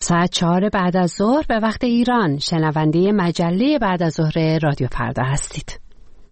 ساعت 4 بعد از ظهر به وقت ایران شنونده مجله بعد از ظهر رادیو فردا هستید.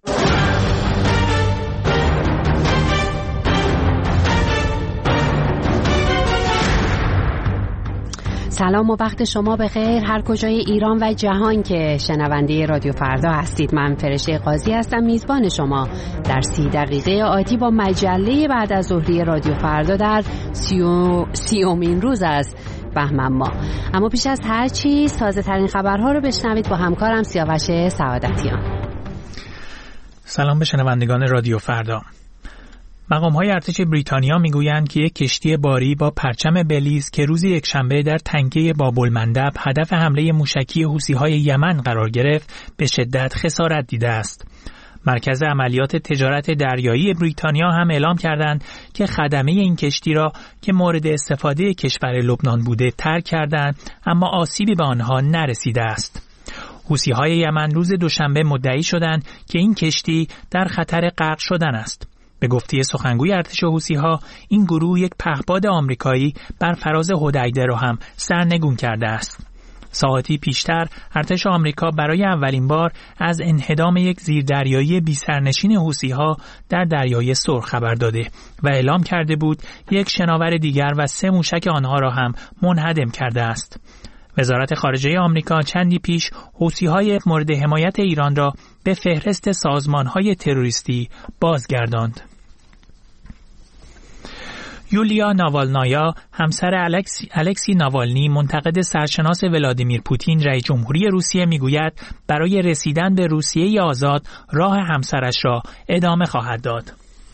سلام و وقت شما بخیر هر کجای ایران و جهان که شنونده رادیو فردا هستید. من فرشته قاضی هستم، میزبان شما در 30 دقیقه آتی با مجله بعد از ظهری رادیو فردا در 30مین روز از بهمن ماه. اما پیش از هر چیز تازه ترین خبرها رو بشنوید با همکارم سیاوش سعادتیان. سلام به شنوندگان رادیو فردا. مقام‌های ارتش بریتانیا میگویند که یک کشتی باری با پرچم بلیز که روز یکشنبه در تنگه باب‌المندب هدف حمله موشکی حوثی‌های یمن قرار گرفت به شدت خسارت دیده است. مرکز عملیات تجارت دریایی بریتانیا هم اعلام کردند که خدمه این کشتی را که مورد استفاده کشور لبنان بوده ترک کردند، اما آسیبی به آنها نرسیده است. حوثی‌های یمن روز دوشنبه مدعی شدند که این کشتی در خطر غرق شدن است. به گفته سخنگوی ارتش حوثی‌ها، این گروه یک پهپاد آمریکایی بر فراز حدیده را هم سرنگون کرده است. ساعتی پیشتر ارتش آمریکا برای اولین بار از انهدام یک زیردریایی بی‌سرنشین حوثی‌ها در دریای سرخ خبر داده و اعلام کرده بود یک شناور دیگر و 3 موشک آنها را هم منهدم کرده است. وزارت خارجه آمریکا چندی پیش حوثی‌های مورد حمایت ایران را به فهرست سازمان‌های تروریستی بازگرداند. یولیا ناوالنایا، همسر الکسی ناوالنی، منتقد سرشناس ولادیمیر پوتین رئیس جمهوری روسیه میگوید برای رسیدن به روسیه آزاد راه همسرش را ادامه خواهد داد.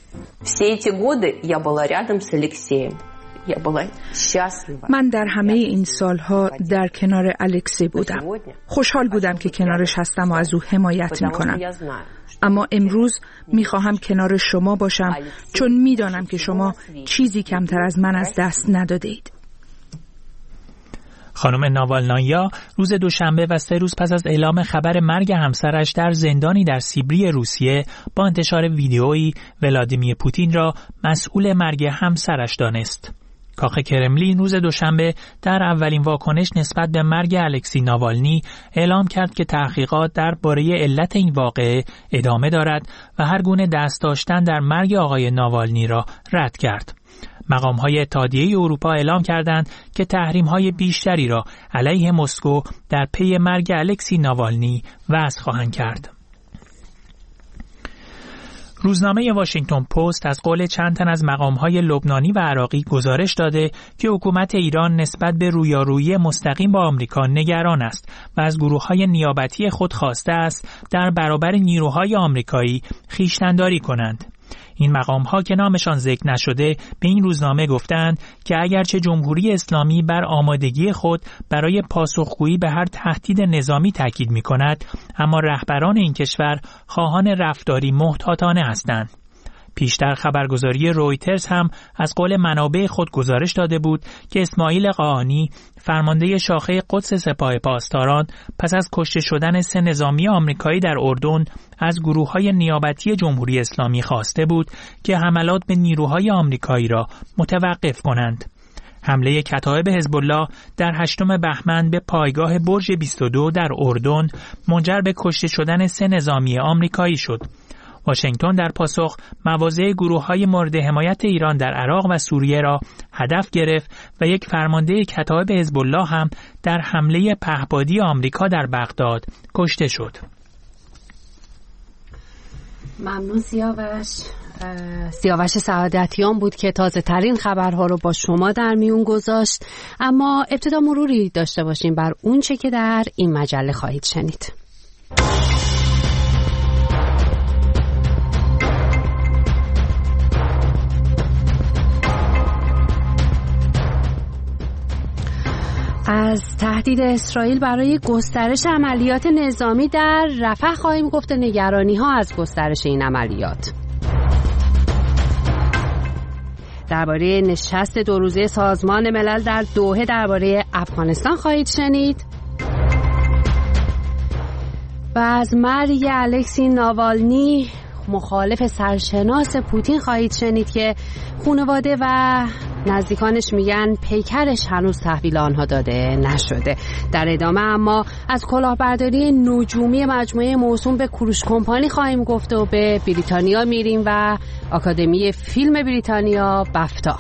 من در همه این سالها در کنار الکسی بودم. خوشحال بودم که کنارش هستم و از او حمایت میکنم. اما امروز میخواهم کنار شما باشم چون میدانم که شما چیزی کمتر از من از دست نداده اید. خانم ناوالنایا روز دوشنبه و 3 روز پس از اعلام خبر مرگ همسرش در زندانی در سیبری روسیه با انتشار ویدیویی ولادیمیر پوتین را مسئول مرگ همسرش دانست. کاخ کرملین روز دوشنبه در اولین واکنش نسبت به مرگ الکسی ناوالنی اعلام کرد که تحقیقات درباره علت این واقعه ادامه دارد و هر گونه دست داشتن در مرگ آقای ناوالنی را رد کرد. مقام‌های اتحادیه اروپا اعلام کردند که تحریم‌های بیشتری را علیه مسکو در پی مرگ الکسی ناوالنی وضع خواهند کرد. روزنامه واشنگتن پست از قول چند تن از مقام‌های لبنانی و عراقی گزارش داده که حکومت ایران نسبت به رویارویی مستقیم با آمریکا نگران است و از گروه‌های نیابتی خود خواسته است در برابر نیروهای آمریکایی خویشتن‌داری کنند. این مقام‌ها که نامشان ذکر نشده به این روزنامه گفتند که اگرچه جمهوری اسلامی بر آمادگی خود برای پاسخگویی به هر تهدید نظامی تاکید می‌کند، اما رهبران این کشور خواهان رفتاری محتاطانه هستند. پیشتر خبرگزاری رویترز هم از قول منابع خود گزارش داده بود که اسماعیل قاآنی، فرمانده شاخه قدس سپاه پاسداران، پس از کشته شدن 3 نظامی آمریکایی در اردن از گروه‌های نیابتی جمهوری اسلامی خواسته بود که حملات به نیروهای آمریکایی را متوقف کنند. حمله کتایب حزب الله در 8 بهمن به پایگاه برج 22 در اردن منجر به کشته شدن 3 نظامی آمریکایی شد. واشنگتن در پاسخ مواضع گروه‌های مورد حمایت ایران در عراق و سوریه را هدف گرفت و یک فرمانده کتایب حزب الله هم در حمله پهپادی آمریکا در بغداد کشته شد. ممنون سیاوش سعادتیان بود که تازه ترین خبرها رو با شما در میون گذاشت. اما ابتدا مروری داشته باشیم بر اون چه که در این مجله خواهید شنید. از تهدید اسرائیل برای گسترش عملیات نظامی در رفح خواهیم گفت، نگرانی‌ها از گسترش این عملیات. درباره نشست 2 روزه سازمان ملل در دوحه درباره افغانستان خواهید شنید. و از مرگ الکسی ناوالنی، مخالف سرشناس پوتین، خواهید شنید که خانواده و نزدیکانش میگن پیکرش هنوز تحویل آنها داده نشده. در ادامه اما از کلاهبرداری نجومی مجموعه موسوم به کروش کمپانی خواهیم گفت و به بریتانیا میریم و آکادمی فیلم بریتانیا بفتا.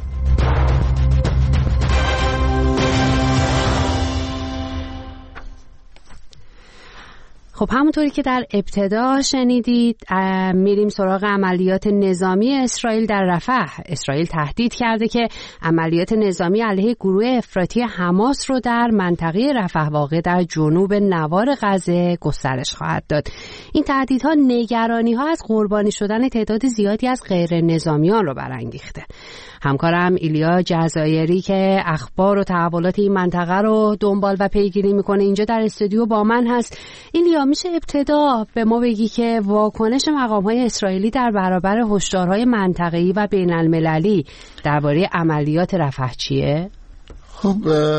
خب همونطوری که در ابتدا شنیدید میریم سراغ عملیات نظامی اسرائیل در رفح. اسرائیل تهدید کرده که عملیات نظامی علیه گروه افراطی حماس رو در منطقه رفح واقع در جنوب نوار غزه گسترش خواهد داد. این تهدیدها نگرانی‌ها از قربانی شدن تعداد زیادی از غیر نظامیان رو برانگیخته. همکارم ایلیا جزایری که اخبار و تحولات این منطقه رو دنبال و پیگیری میکنه اینجا در استودیو با من هست. ایلیا، میشه ابتدا به ما بگی که واکنش مقام‌های اسرائیلی در برابر هشدارهای منطقه‌ای و بین‌المللی درباره عملیات رفح چیه؟ خب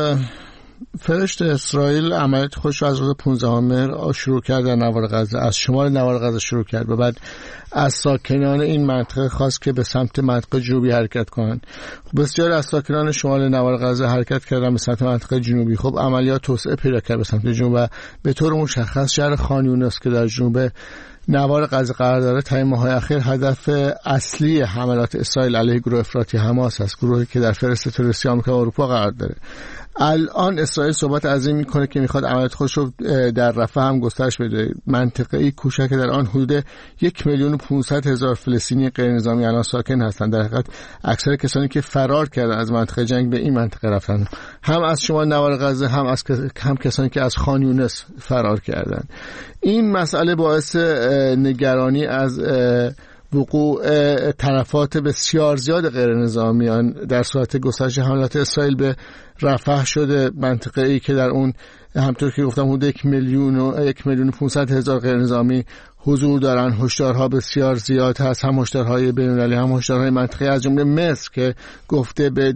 فرشت اسرائیل عملیات خودش از روز 15 مهر شروع کرد در نوار غزه، از شمال نوار غزه شروع کرد و بعد از ساکنان این منطقه خواست که به سمت منطقه جنوبی حرکت کنند. بسیار از ساکنان شمال نوار غزه حرکت کردن به سمت منطقه جنوبی. خب عملیات توسعه پیدا کرد به سمت جنوب و به طور مشخص شهر خان یونس که در جنوب نوار غزه قرار داره تا این ماه‌های اخیر هدف اصلی حملات اسرائیل علیه گروه افراطی حماس است، گروهی که در فهرست تروریستی آمریکا و اروپا قرار داره. الان اسرائیل صحبت از این میکنه که میخواد عملیات خودش رو در رفح هم گسترش بده. منطقه‌ای کوچک در آن حدود 1,500,000 فلسطینی غیر نظامی الان ساکن هستند. در حقیقت اکثر کسانی که فرار کردن از منطقه جنگ به این منطقه رفتن، هم از شمال نوار غزه هم کسانی که از خان یونس فرار کردند. این مسئله باعث نگرانی از وقوع تلفات بسیار زیاد غیر نظامیان در صورت گسترش حملات اسرائیل به رفح شده، منطقه‌ای که در اون همطور که گفتم حدود 1,500,000 غیر نظامی حضور دارن. هشدارها بسیار زیاد هست، هم هشدارهای بین‌المللی هم هشدارهای منطقه‌ای، از جمله مصر که گفته به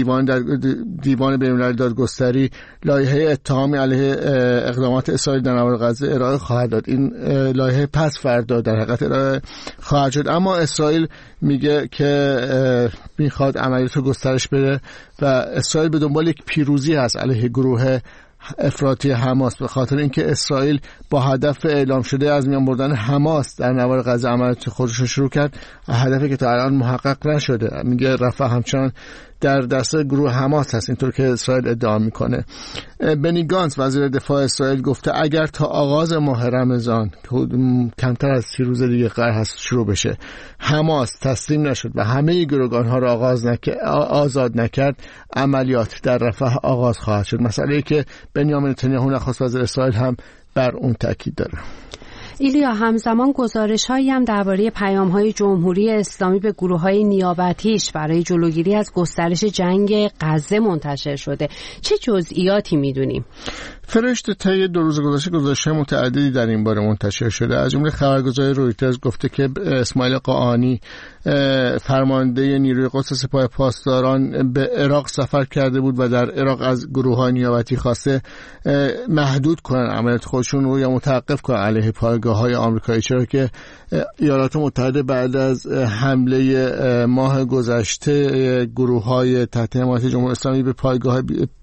دیوان بین‌المللی دادگستری لایحه اتهامی علیه اقدامات اسرائیل در نوار غزه ارائه خواهد داد. این لایحه پس فردا در حقیقت ارائه خواهد شد، اما اسرائیل میگه که میخواد عملیات رو گسترش بده و اسرائیل به دنبال یک پیروزی هست علیه گروه افراطی حماس، به خاطر اینکه اسرائیل با هدف اعلام شده از میان بردن حماس در نوار غزه عملیات خودش رو شروع کرد، هدفی که تا الان محقق نشده. میگه رفح همچنان در دست گروه حماس هست، اینطور که اسرائیل ادعا میکنه. بنی گانتز وزیر دفاع اسرائیل گفته اگر تا آغاز ماه رمضان کمتر از 30 روز دیگه قرار هست شروع بشه حماس تسلیم نشد و همه گروگانها را آزاد نکرد، عملیات در رفح آغاز خواهد شد. مسئله‌ای که بنیامین نتانیاهو نخست وزیر اسرائیل هم بر اون تاکید داره. ایلیا، همزمان گزارش‌هایی هم درباره پیام‌های جمهوری اسلامی به گروه‌های نیابتیش برای جلوگیری از گسترش جنگ غزه منتشر شده. چه جزئیاتی می‌دونیم؟ فرشت طی 2 روز گذشته گزارش‌های متعددی در این باره منتشر شده. از جمله خبرگزاری رویترز گفته که اسماعیل قاآنی فرمانده نیروی قدس سپاه پاسداران به عراق سفر کرده بود و در عراق از گروه‌های نیابتی خواسته محدود کنن عملیات خودشون رو یا متوقف کنن علیه پایگاه‌های آمریکایی، چرا که ایالات متحده بعد از حمله ماه گذشته گروه‌های تحت حمایت جمهوری اسلامی به پایگاه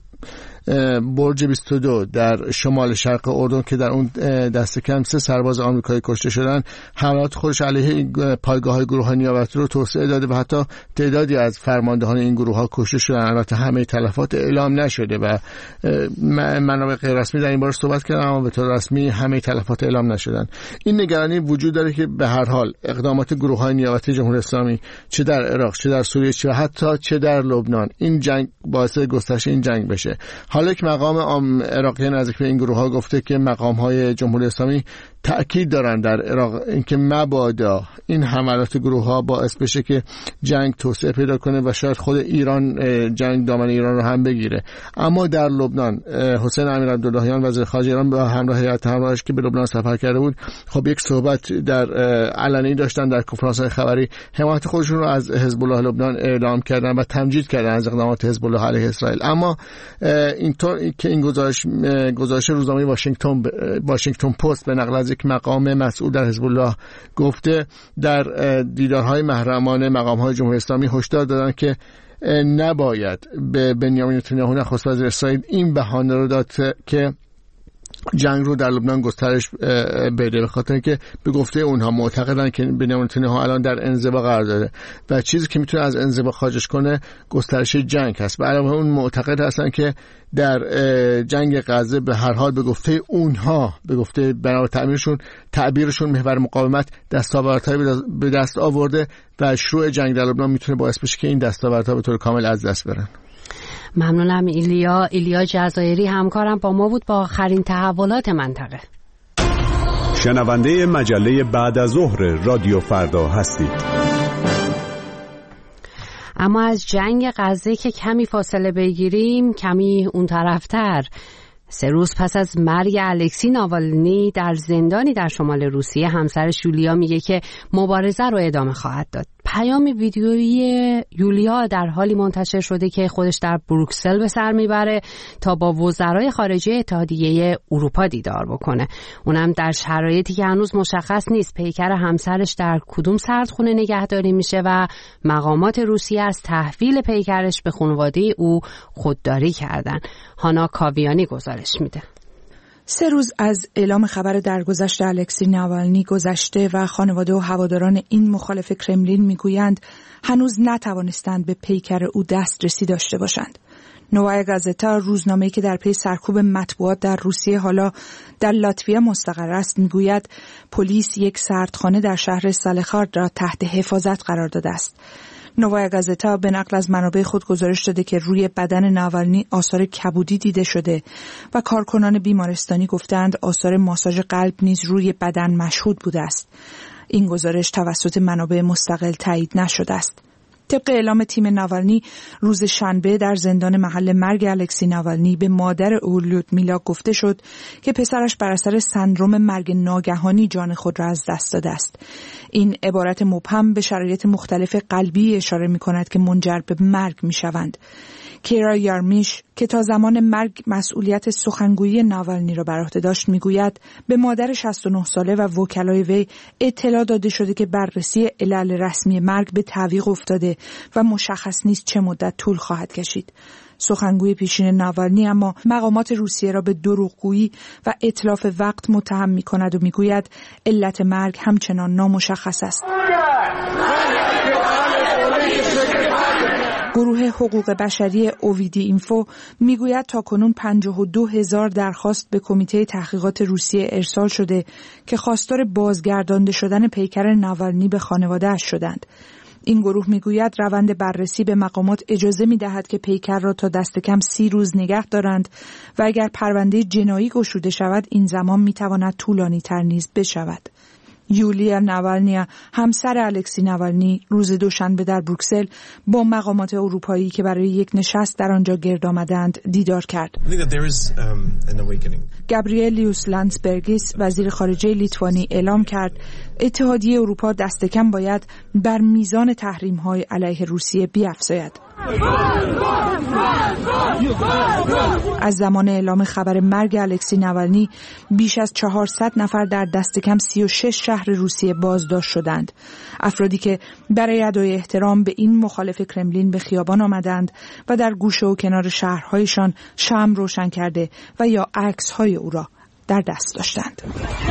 برج 22 در شمال شرق اردن که در اون دست کم 3 سرباز آمریکایی کشته شدن، حملات خودش علیه این پایگاه‌های گروه‌های نیابتی رو توسعه داده و حتی تعدادی از فرماندهان این گروه‌ها کشته شدن. البته همه تلفات اعلام نشده و منابع غیر رسمی در این باره صحبت کردن، اما به طور رسمی همه تلفات اعلام نشدن. این نگرانی وجود داره که به هر حال اقدامات گروه‌های نیابتی جمهوری اسلامی چه در عراق چه در سوریه چه در لبنان، این جنگ باعث گسترش این جنگ بشه. حالا یک مقام عراقی نزدیک به این گروه ها گفته که مقام های جمهوری اسلامی تأکید دارن در عراق اینکه مبادا این حملات گروه ها باعث بشه که جنگ توسعه پیدا کنه و شاید خود ایران جنگ دامن ایران رو هم بگیره. اما در لبنان حسین امیرعبداللهیان وزیر خارجه ایران با همراه هیئت همراهش که به لبنان سفر کرده بود، خب یک صحبت در علنی داشتن در کنفرانس‌های خبری، حمایت خودشون رو از حزب الله لبنان اعلام کردن و تمجید کردن از اقدامات حزب الله علیه اسرائیل. اما اینطور که این گزارش روزنامه واشنگتن پست به نقل از یک مقام مسئول در حزب الله گفته در دیدارهای محرمانه مقام‌های جمهوری اسلامی هشدار دادن که نباید به بنیامین نتانیاهو نخست وزیر اسرائیل این بهانه رو داد که جنگ رو در لبنان گسترش بده، به خاطر اینکه به گفته اونها معتقدن که بنیامین نتانیاهو الان در انزوا قرار داره و چیزی که میتونه از انزوا خارجش کنه گسترش جنگ هست. و علاوه اون معتقد هستن که در جنگ غزه به هر حال به گفته اونها، به گفته بنابر تعبیرشون محور مقاومت دستاوردهایی به دست آورده و شروع جنگ در لبنان میتونه باعث بشه که این دستاوردها به طور کامل از دست برن. ممنونم. ایلیا جزایری همکارم با ما بود با آخرین تحولات منطقه. شنونده مجله بعد از ظهر رادیو فردا هستید. اما از جنگ غزه که کمی فاصله بگیریم، کمی اون طرفتر. 3 روز پس از مرگ الکسی ناوالنی در زندانی در شمال روسیه، همسرش یولیا میگه که مبارزه رو ادامه خواهد داد. پیام ویدیویی یولیا در حالی منتشر شده که خودش در بروکسل به سر میبره تا با وزرای خارجه اتحادیه اروپا دیدار بکنه. اونم در شرایطی که هنوز مشخص نیست پیکر همسرش در کدوم سردخونه نگهداری میشه و مقامات روسیه از تحویل پیکرش به خانواده او خودداری کردن. هانا کاویانی گزارش میده. 3 روز از اعلام خبر درگذشت الکسی ناوالنی گذشته و خانواده و هواداران این مخالف کرملین میگویند هنوز نتوانستند به پیکر او دسترسی داشته باشند. نووایا گازتا، روزنامه‌ای که در پی سرکوب مطبوعات در روسیه حالا در لاتویا مستقر است، میگوید پلیس یک سردخانه در شهر سالخارد را تحت حفاظت قرار داده است. نووایا گازتا به نقل از منابع خود گزارش داده که روی بدن ناوالنی آثار کبودی دیده شده و کارکنان بیمارستانی گفتند آثار ماساژ قلب نیز روی بدن مشهود بوده است. این گزارش توسط منابع مستقل تایید نشده است. طبق اعلام تیم ناوالنی، روز شنبه در زندان محل مرگ الکسی ناوالنی به مادر او لودمیلا گفته شد که پسرش بر اثر سندرم مرگ ناگهانی جان خود را از دست داده است. این عبارت مبهم به شرایط مختلف قلبی اشاره می‌کند که منجر به مرگ می‌شوند. کیرا یارمیش که تا زمان مرگ مسئولیت سخنگویی ناوالنی را بر عهده داشت میگوید به مادر 69 ساله و وکلای وی اطلاع داده شده که بررسی علل رسمی مرگ به تعویق افتاده و مشخص نیست چه مدت طول خواهد کشید. سخنگوی پیشین ناوالنی اما مقامات روسیه را به دروغگویی و اتلاف وقت متهم می‌کند و میگوید علت مرگ همچنان نامشخص است. گروه حقوق بشری اوویدی اینفو میگوید تاکنون 52,000 درخواست به کمیته تحقیقات روسیه ارسال شده که خواستار بازگردانده شدن پیکر ناوالنی به خانواده‌اش شدند. این گروه میگوید روند بررسی به مقامات اجازه میدهد که پیکر را تا دست کم 30 روز نگه دارند و اگر پرونده جنایی گشوده شود این زمان میتواند طولانی تر نیز بشود. یولیا ناوالنیا، همسر الکسی ناوالنی، روز دوشنبه در بروکسل با مقامات اروپایی که برای یک نشست در آنجا گرد آمدند دیدار کرد. گابریلیوس لانسبرگیس، وزیر خارجه لیتوانی، اعلام کرد اتحادیه اروپا دست کم باید بر میزان تحریم‌های علیه روسیه بیفزاید. از زمان اعلام خبر مرگ الکسی ناوالنی بیش از 400 نفر در دست کم 36 شهر روسیه بازداشت شدند. افرادی که برای ادای احترام به این مخالف کرملین به خیابان آمدند و در گوشه و کنار شهرهایشان شمع روشن کرده و یا عکس‌های او را در دست داشتند.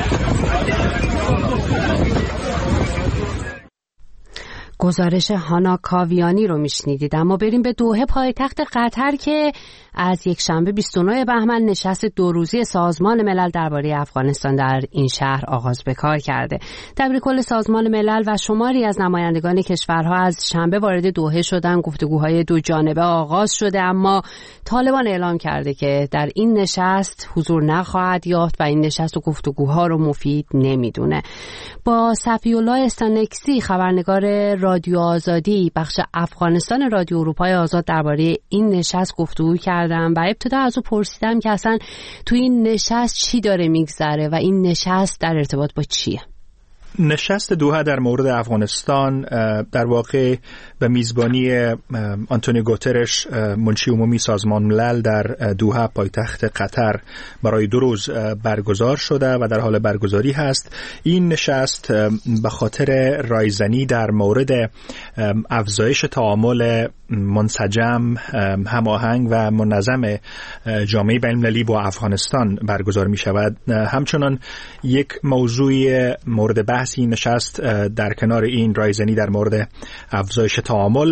گزارش هانا کاویانی رو میشنیدید. اما بریم به دوحه، پایتخت قطر، که از یک شنبه 29 بهمن نشست 2 روزه سازمان ملل درباره افغانستان در این شهر آغاز به کار کرده. دبیر کل سازمان ملل و شماری از نمایندگان کشورها از شنبه وارد دوحه شدن. گفتگوهای 2 جانبه آغاز شده، اما طالبان اعلام کرده که در این نشست حضور نخواهد یافت و این نشست و گفتگوها رو مفید نمیدونه. با صفی‌الله استانکسی، خبرنگار رادیو آزادی بخش افغانستان رادیو اروپای آزاد، درباره این نشست گفتگو کردم و ابتدا از او پرسیدم که اصلا تو این نشست چی داره میگذره و این نشست در ارتباط با چیه؟ نشست دوحه در مورد افغانستان در واقع به میزبانی آنتونیو گوترش، منشی عمومی سازمان ملل، در دوحه پایتخت قطر برای 2 روز برگزار شده و در حال برگزاری هست. این نشست به خاطر رایزنی در مورد افزایش تعامل منسجم، هماهنگ و منظم جامعه بین‌المللی با افغانستان برگزار می شود. همچنان یک موضوع مورد بحثی نشست در کنار این رایزنی در مورد افزایش تعامل،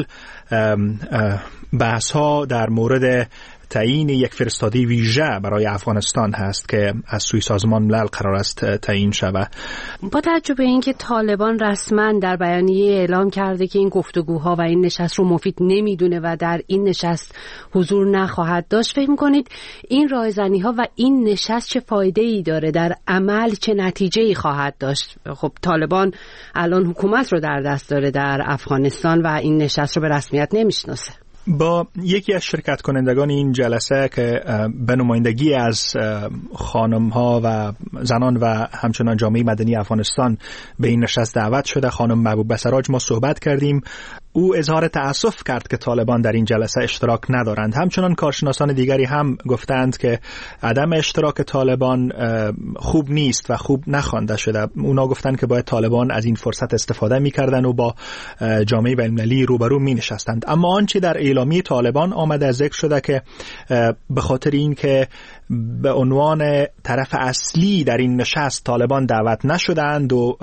بحث ها در مورد تعیین یک فرستاده ویژه برای افغانستان هست که از سوی سازمان ملل قرار است تعیین شود. با توجه به اینکه طالبان رسما در بیانیه اعلام کرده که این گفتگوها و این نشست رو مفید نمیدونه و در این نشست حضور نخواهد داشت، فکر می‌کنید این رایزنی‌ها و این نشست چه فایده‌ای داره؟ در عمل چه نتیجه‌ای خواهد داشت؟ خب طالبان الان حکومت رو در دست داره در افغانستان و این نشست رو به رسمیت نمیشناسه. با یکی از شرکت کنندگان این جلسه که به نمایندگی از خانم‌ها و زنان و همچنان جامعه مدنی افغانستان به این نشست دعوت شده، خانم محبوب بسراج، ما صحبت کردیم. او اظهار تأسف کرد که طالبان در این جلسه اشتراک ندارند. همچنان کارشناسان دیگری هم گفتند که عدم اشتراک طالبان خوب نیست و خوب نخوانده شده. اونا گفتند که باید طالبان از این فرصت استفاده می‌کردند و با جامعه بین‌المللی روبرو می‌نشستند. اما آنچه در اعلامیه طالبان آمده ذکر شده که به خاطر این که به عنوان طرف اصلی در این نشست طالبان دعوت نشدند و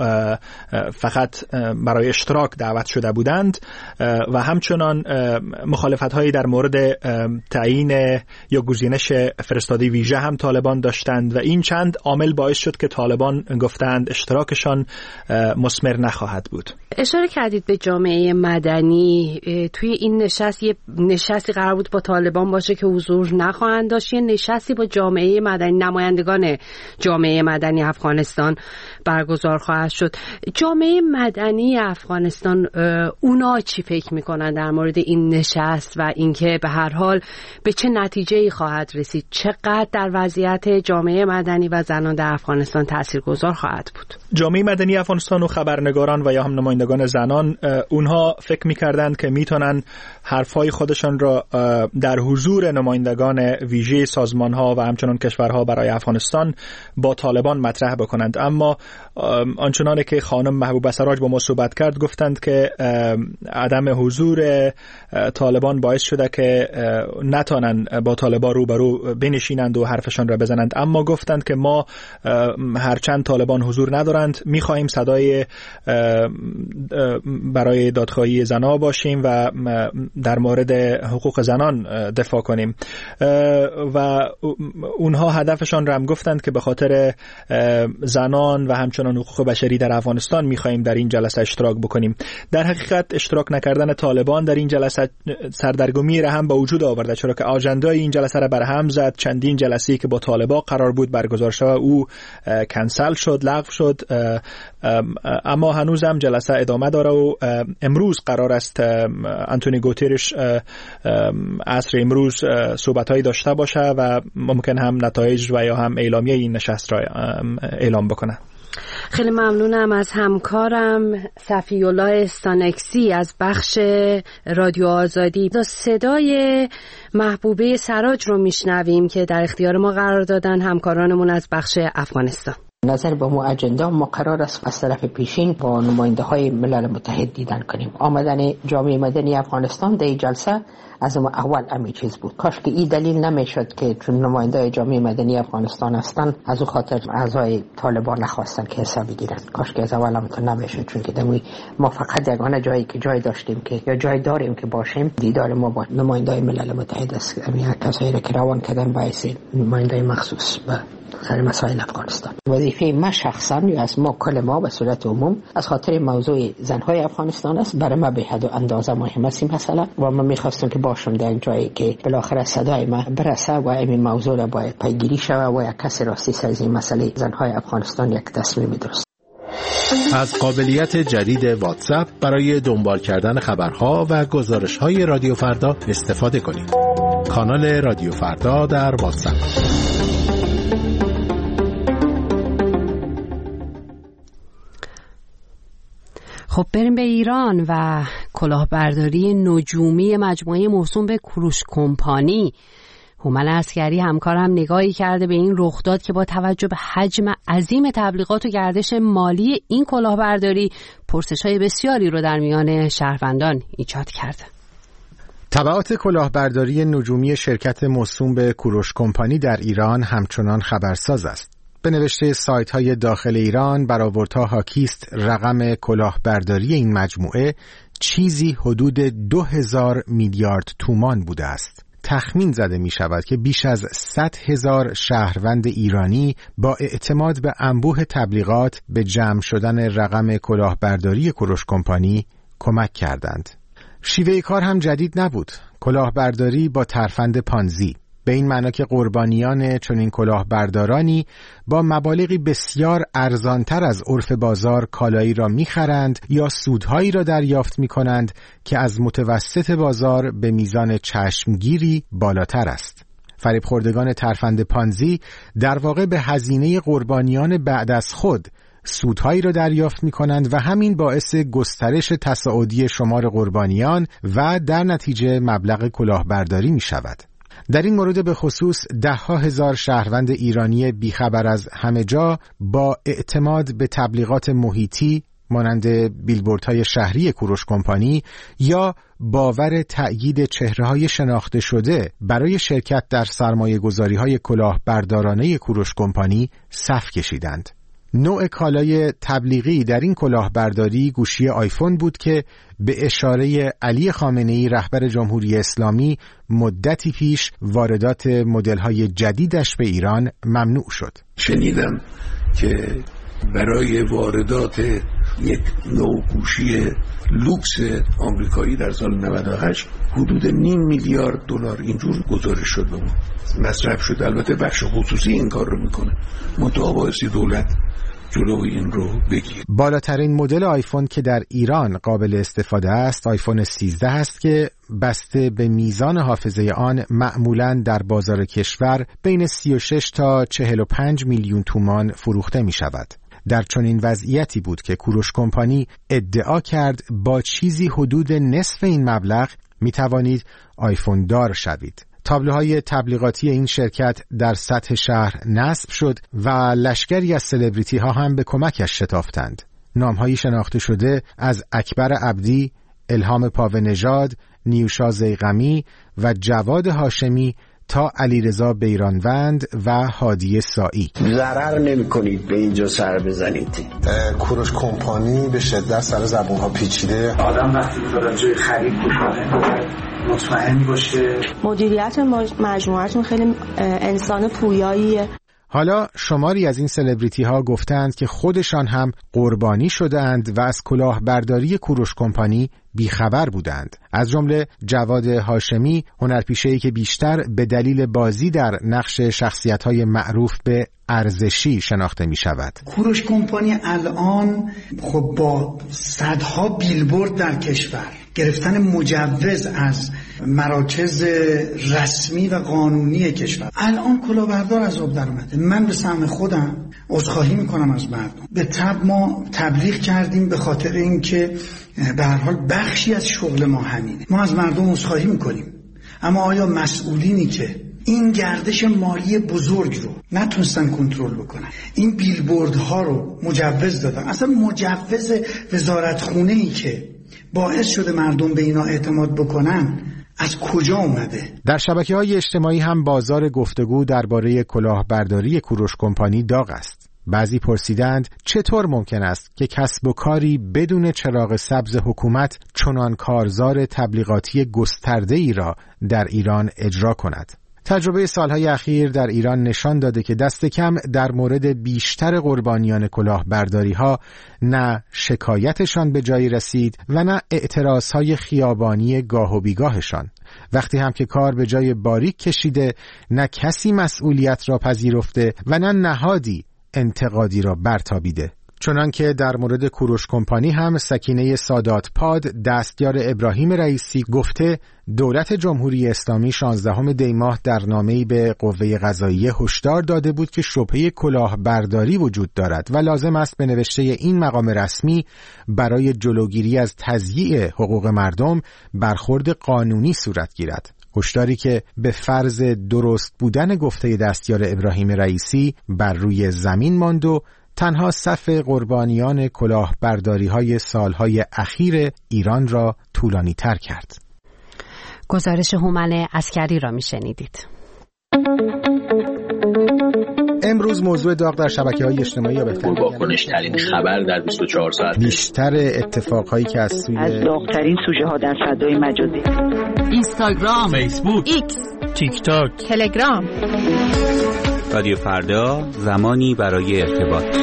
فقط برای اشتراک دعوت شده بودند و همچنان مخالفت‌هایی در مورد تعیین یا گزینش فرستاده ویژه هم طالبان داشتند و این چند عامل باعث شد که طالبان گفتند اشتراکشان مثمر نخواهد بود. اشاره کردید به جامعه مدنی. توی این نشست یه نشستی قرار بود با طالبان باشه که حضور نخواهند داشت، یه نشستی با جامعه مدنی، نمایندگان جامعه مدنی افغانستان برگزار خواهد شد. جامعه مدنی افغانستان اونا چی فکر میکنن در مورد این نشست و اینکه به هر حال به چه نتیجه‌ای خواهد رسید؟ چقدر در وضعیت جامعه مدنی و زنان در افغانستان تاثیرگذار خواهد بود؟ جامعه مدنی افغانستان و خبرنگاران و یا هم نمایندگان زنان اونها فکر میکردند که میتونن حرفای خودشان را در حضور نمایندگان ویژه سازمان‌ها و همچنان کشورها برای افغانستان با طالبان مطرح بکنند، اما آنچنانه که خانم محبوب بسراج با ما صحبت کرد گفتند که عدم حضور طالبان باعث شده که نتانن با طالبان روبرو بنشینند و حرفشان را بزنند. اما گفتند که ما هرچند طالبان حضور ندارند می‌خواهیم صدای برای دادخواهی زنان باشیم و در مورد حقوق زنان دفاع کنیم و اونها هدفشان را هم گفتند که به خاطر زنان و همچنان حقوق بشری در افغانستان می‌خواهیم در این جلسه اشتراک بکنیم. در حقیقت اشتراک نکردن طالبان در این جلسه سردرگمی را هم به وجود آورده، چرا که آژندای این جلسه را برهم زد. چندین جلسه‌ای که با طالبان قرار بود برگزار شود او کنسل شد، لغو شد، اما هنوز هم جلسه ادامه داره و امروز قرار است آنتونی گوترش عصر امروز صحبت‌هایی داشته باشه و ممکن هم نتایج و یا هم اعلامیه این نشست را اعلام بکنه. خیلی ممنونم از همکارم صفی‌الله استانکسی از بخش رادیو آزادی. صدای محبوبه سراج رو میشنویم که در اختیار ما قرار دادن همکارانمون از بخش افغانستان. نظر به مو اجندا ما قرار است از طرف پیشین با نماینده های ملل متحد دیدن کنیم. آمدن جامعه مدنی افغانستان در این جلسه از اول امی چیز بود. کاش که این دلیل نمیشد که چون نماینده جامعه مدنی افغانستان هستند از او خاطر اعضای طالبان نخواستن که حساب بگیرن. کاش که از اول هم تو نمیشد، چون که ما فقط یگانه جایی که جای داشتیم که یا جای داریم که باشیم دیدار ما با نماینده ملل متحد است. کسایی را که روان کردن باعث نماینده مخصوص به سر مسائل افغانستان. وظیفه ما شخصا یا از ما کل ما به صورت عموم از خاطر موضوع زنهای افغانستان است. برای ما به حد و اندازه مهم است مثلا و من می‌خواستم که باشم در جایی که بالاخره صدای ما برسه و این موضوع را باید پیگیری شود و یک کسی راستی سر این مسئله زنهای افغانستان یک تصمیم درست. از قابلیت جدید واتساپ برای دنبال کردن خبرها و گزارش‌های رادیو فردا استفاده کنید. کانال رادیو فردا در واتساپ. خب بریم به ایران و کلاهبرداری نجومی مجموعه موسوم به کوروش کمپانی. هومن عسکری همکارم نگاهی کرده به این رخداد که با توجه به حجم عظیم تبلیغات و گردش مالی این کلاهبرداری پرسش‌های بسیاری رو در میان شهروندان ایجاد کرده. تبعات کلاهبرداری نجومی شرکت موسوم به کوروش کمپانی در ایران همچنان خبرساز است. به نوشته سایت‌های داخل ایران برآوردها حاکیست رقم کلاهبرداری این مجموعه چیزی حدود 2000 میلیارد تومان بوده است. تخمین زده می شود که بیش از 100,000 شهروند ایرانی با اعتماد به انبوه تبلیغات به جمع شدن رقم کلاهبرداری کوروش کمپانی کمک کردند. شیوه کار هم جدید نبود. کلاهبرداری با ترفند پانزی، به این معنا که قربانیان چنین کلاهبردارانی با مبالغی بسیار ارزانتر از عرف بازار کالایی را می‌خرند یا سودهایی را دریافت می‌کنند که از متوسط بازار به میزان چشمگیری بالاتر است. فریب خوردگان ترفند پانزی در واقع به هزینه قربانیان بعد از خود سودهایی را دریافت می‌کنند و همین باعث گسترش تصاعدی شمار قربانیان و در نتیجه مبلغ کلاهبرداری می‌شود. در این مورد به خصوص 10,000 شهروند ایرانی بیخبر از همه جا با اعتماد به تبلیغات محیطی مانند بیلبوردهای شهری کوروش کمپانی یا باور تأیید چهره‌های شناخته شده برای شرکت در سرمایه‌گذاری‌های کلاهبردارانه کوروش کمپانی صف کشیدند. نوع کالای تبلیغی در این کلاهبرداری گوشی آیفون بود که به اشاره علی خامنه‌ای رهبر جمهوری اسلامی مدتی پیش واردات مدل‌های جدیدش به ایران ممنوع شد. شنیدم که برای واردات یک نوع گوشی لوکس آمریکایی در سال 98 حدود 0.5 میلیارد دلار اینجور گزارش شد و مصرف شد. البته بخش خصوصی این کار رو میکنه، منتها بایستی دولت جلوی این رو بگیر. بالاترین مدل آیفون که در ایران قابل استفاده است آیفون 13 است که بسته به میزان حافظه آن معمولاً در بازار کشور بین 36 تا 45 میلیون تومان فروخته می شود. در چنین وضعیتی بود که کوروش کمپانی ادعا کرد با چیزی حدود نصف این مبلغ می توانید آیفون دار شوید. تابلوهای تبلیغاتی این شرکت در سطح شهر نصب شد و لشکری از سلبریتی ها هم به کمکش شتافتند. نامهایی شناخته شده از اکبر عبدی، الهام پاونژاد، نیوشا ضیغمی و جواد هاشمی تا علیرضا بیرانوند و هادی سائی. ضرر نمی‌کنید به اینجا سر بزنید. کوروش کمپانی به شدت سر زبون‌ها پیچیده. آدم وقتی می‌خواد جای خرید بکنه مطمئن باشه. مدیریت مجموعه‌تون خیلی انسان پویاییه. حالا شماری از این سلبریتی ها گفتند که خودشان هم قربانی شدند و از کلاهبرداری کوروش کمپانی بیخبر بودند. از جمله جواد هاشمی، هنرپیشه‌ای که بیشتر به دلیل بازی در نقش شخصیت‌های معروف به ارزشی شناخته می شود. کوروش کمپانی الان خب با صدها بیلبورد در کشور، گرفتن مجوز از مراکز رسمی و قانونی کشور، الان کلاهبردار از آب در اومده. من به سهم خودم عذرخواهی میکنم از مردم. به تبع ما تبلیغ کردیم به خاطر اینکه به هر حال بخشی از شغل ما همینه. ما از مردم عذرخواهی میکنیم، اما آیا مسئولینی که این گردش مالی بزرگ رو نتونستن کنترل بکنن، این بیلبوردها رو مجوز دادن، اصلا مجوز وزارتخونه‌ای که باعث شده مردم به اینا اعتماد بکنن از کجا اومده؟ در شبکه‌های اجتماعی هم بازار گفتگو درباره کلاهبرداری کوروش کمپانی داغ است. بعضی پرسیدند چطور ممکن است که کسب و کاری بدون چراغ سبز حکومت چنان کارزار تبلیغاتی گسترده‌ای را در ایران اجرا کند. تجربه سالهای اخیر در ایران نشان داده که دست کم در مورد بیشتر قربانیان کلاهبرداری‌ها نه شکایتشان به جایی رسید و نه اعتراضهای خیابانی گاه و بیگاهشان. وقتی هم که کار به جای باریک کشیده، نه کسی مسئولیت را پذیرفته و نه نهادی انتقادی را برتابیده. چنانکه در مورد کوروش کمپانی هم سکینه ساداتپاد دستیار ابراهیم رئیسی گفته دولت جمهوری اسلامی 16 دی ماه در نامه‌ای به قوه قضاییه هشدار داده بود که شبهه کلاهبرداری وجود دارد و لازم است به نوشته این مقام رسمی برای جلوگیری از تضییع حقوق مردم برخورد قانونی صورت گیرد. هشداری که به فرض درست بودن گفته دستیار ابراهیم رئیسی بر روی زمین ماند و تنها صف قربانیان کلاهبرداری‌های سالهای اخیر ایران را طولانی تر کرد. گزارش هومن عسکری را میشنیدید. امروز موضوع داغ در شبکه‌های اجتماعی یا بهتر واکنش‌ترین خبر در 24 ساعت، بیشتر اتفاقهایی که از داغ‌ترین سوژه‌ها در فضای مجازی، اینستاگرام، فیسبوک، ایکس، تیک تاک، تلگرام. رادیو فردا، زمانی برای ارتباط.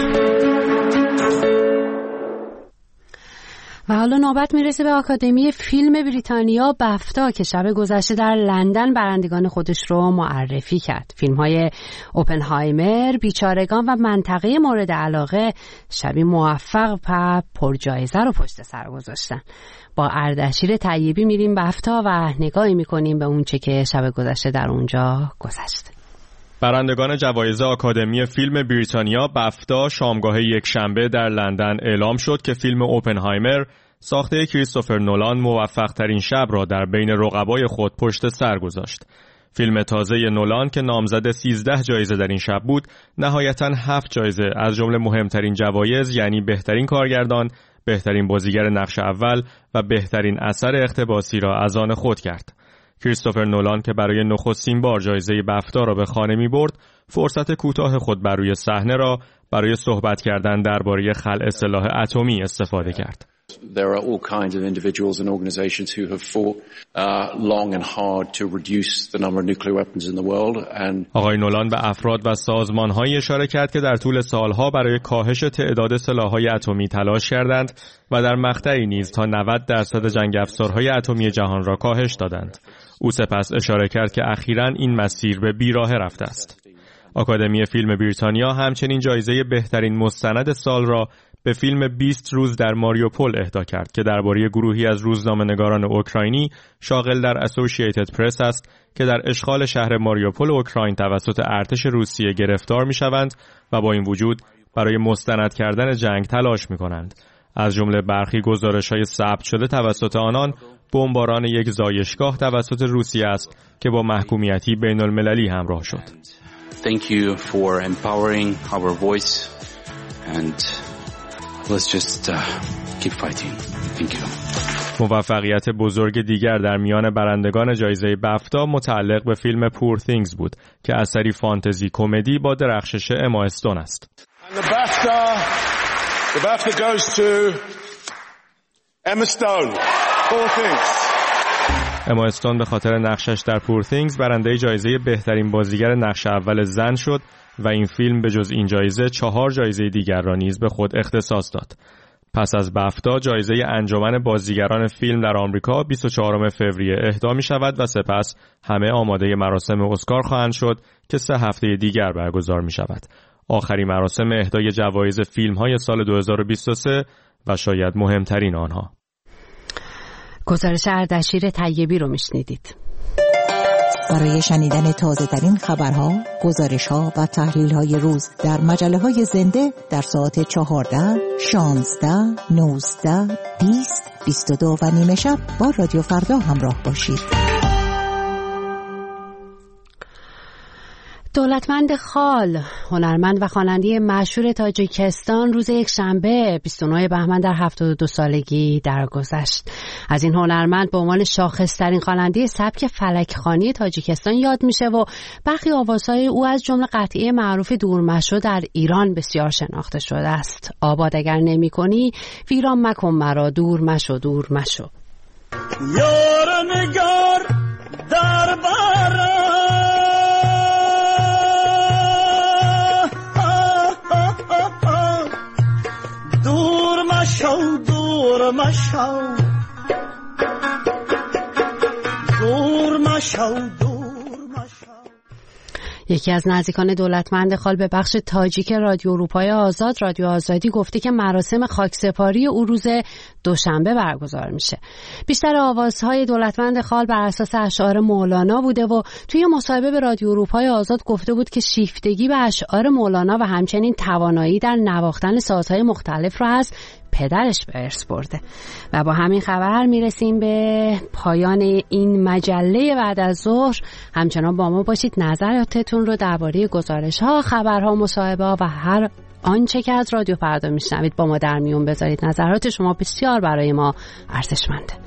و حالا نوبت میرسه به آکادمی فیلم بریتانیا بفتا که شب گذشته در لندن برندگان خودش رو معرفی کرد. فیلم‌های اوپنهایمر، بیچارگان و منطقه مورد علاقه شبی موفق و پرجایزه رو پشت سر گذاشتن. با اردشیر طیبی میریم بفتا و نگاهی میکنیم به اون چه که شب گذشته در اونجا گذشته. برندگان جوایز آکادمی فیلم بریتانیا بفتا شامگاه یکشنبه در لندن اعلام شد که فیلم اوپنهایمر ساخته کریستوفر نولان موفق ترین شب را در بین رقبای خود پشت سر گذاشت. فیلم تازه نولان که نامزد 13 جایزه در این شب بود، نهایتاً 7 جایزه از جمله مهمترین جوایز یعنی بهترین کارگردان، بهترین بازیگر نقش اول و بهترین اثر اقتباسی را از آن خود کرد. کریستوفر نولان که برای نخستین بار جایزه بفتا را به خانه می برد، فرصت کوتاه خود بر روی صحنه را برای صحبت کردن درباره خلع سلاح اتمی استفاده کرد. There are all kinds of individuals and organizations who have fought long and hard to reduce the number of nuclear weapons in the world and آقای نولان به افراد و سازمان‌هایی اشاره کرد که در طول سالها برای کاهش تعداد سلاح‌های اتمی تلاش کردند و در مقطعی نیز تا 90% جنگ افزارهای اتمی جهان را کاهش دادند. او سپس اشاره کرد که اخیراً این مسیر به بیراه رفته است. آکادمی فیلم بریتانیا همچنین جایزه بهترین مستند سال را به فیلم 20 روز در ماریوپول اهدا کرد که درباره گروهی از روزنامه‌نگاران اوکراینی شاغل در اسوسییتد پرس است که در اشغال شهر ماریوپول اوکراین توسط ارتش روسیه گرفتار می‌شوند و با این وجود برای مستند کردن جنگ تلاش می‌کنند. از جمله برخی گزارش‌های ثبت شده توسط آنان بمباران یک زایشگاه توسط روسیه است که با محکومیتی بین‌المللی همراه شد. Thank you for empowering our voice and let's just keep fighting. Thank you. موفقیت بزرگ دیگر در میان برندگان جایزه بفتا متعلق به فیلم پور things بود که اثری فانتزی کمدی با درخشش اما استون است. And the BAFTA goes to Emma Stone. Poor things. اما استون به خاطر نقشش در پور things برنده جایزه بهترین بازیگر نقش اول زن شد و این فیلم به جز این جایزه 4 جایزه دیگر را نیز به خود اختصاص داد. پس از بفتا جایزه انجمن بازیگران فیلم در آمریکا 24 فوریه اهدا می شود و سپس همه آماده مراسم اسکار خواهند شد که 3 هفته دیگر برگزار می شود. آخرین مراسم اهدای جوایز فیلم های سال 2023 و شاید مهمترین آنها. گزارش اردشیر طیبی رو میشنیدید. برای شنیدن تازه ترین خبرها، گزارش‌ها و تحلیل‌های روز در مجله‌های زنده در ساعت 14, 16, 19, 20, 22 و نیمه شب با رادیو فردا همراه باشید. دولتمند خال، هنرمند و خواننده مشهور تاجیکستان روز یکشنبه 29 بهمن در 72 سالگی درگذشت. از این هنرمند به عنوان شاخص‌ترین خواننده سبک فلک‌خوانی تاجیکستان یاد میشه و برخی آوازهای او از جمله قطعه معروف دورمشو در ایران بسیار شناخته شده است. آباد اگر نمی‌کنی ویران مکن مرا، دور مشو دور مشو. یار نگار در یکی از نزدیکان دولتمند خال به بخش تاجیک رادیو اروپای آزاد، رادیو آزادی، گفته که مراسم خاکسپاری او روز دوشنبه برگزار میشه. بیشتر آوازهای دولتمند خال بر اساس اشعار مولانا بوده و توی مصاحبه به رادیو اروپای آزاد گفته بود که شیفتگی به اشعار مولانا و همچنین توانایی در نواختن سازهای مختلف را از پدرش به ارث برده. و با همین خبر میرسیم به پایان این مجله بعد از ظهر. همچنان با ما باشید، نظراتتون رو درباره گزارش‌ها، خبرها، مصاحبه‌ها و هر آنچه که از رادیو فردا میشنوید با ما در میون بذارید. نظرات شما بسیار برای ما ارزشمنده.